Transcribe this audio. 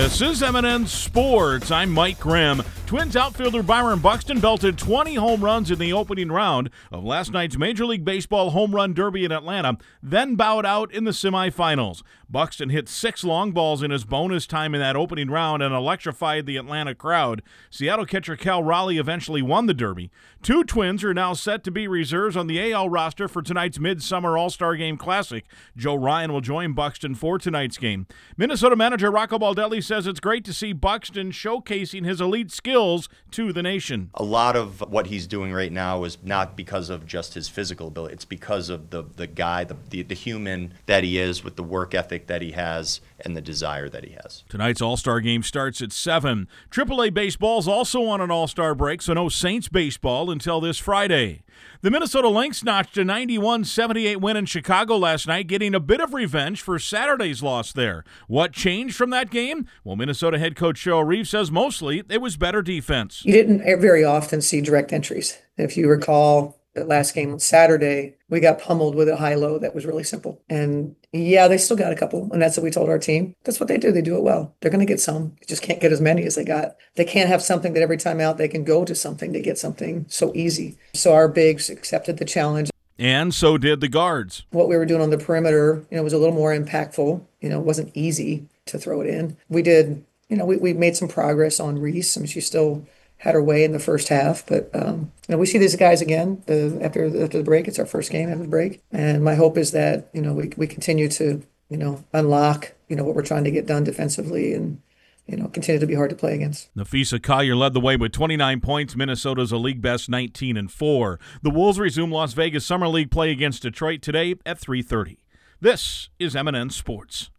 This is M&N Sports. I'm Mike Grimm. Twins outfielder Byron Buxton belted 20 home runs in the opening round of last night's Major League Baseball Home Run Derby in Atlanta, then bowed out in the semifinals. Buxton hit 6 long balls in his bonus time in that opening round and electrified the Atlanta crowd. Seattle catcher Cal Raleigh eventually won the Derby. 2 Twins are now set to be reserves on the AL roster for tonight's Midsummer All-Star Game Classic. Joe Ryan will join Buxton for tonight's game. Minnesota manager Rocco Baldelli says it's great to see Buxton showcasing his elite skills to the nation. A lot of what he's doing right now is not because of just his physical ability. It's because of the guy, the human that he is, with the work ethic that he has and the desire that he has. Tonight's All-Star Game starts at 7. AAA baseball's also on an All-Star break, so no Saints baseball until this Friday. The Minnesota Lynx notched a 91-78 win in Chicago last night, getting a bit of revenge for Saturday's loss there. What changed from that game? Well, Minnesota head coach Cheryl Reeves says mostly it was better defense. You didn't very often see direct entries. If you recall, the last game on Saturday, we got pummeled with a high-low that was really simple. And yeah, they still got a couple, and that's what we told our team. That's what they do. They do it well. They're going to get some. They just can't get as many as they got. They can't have something that every time out they can go to something to get something so easy. So our bigs accepted the challenge. And so did the guards. What we were doing on the perimeter, was a little more impactful. It wasn't easy to throw it in. We did, we made some progress on Reese. She still had her way in the first half, but we see these guys again after the break. It's our first game after the break, and my hope is that we continue to unlock what we're trying to get done defensively and continue to be hard to play against. Nafisa Collier led the way with 29 points. Minnesota's a league best 19-4. The Wolves resume Las Vegas Summer League play against Detroit today at 3:30. This is M&N Sports.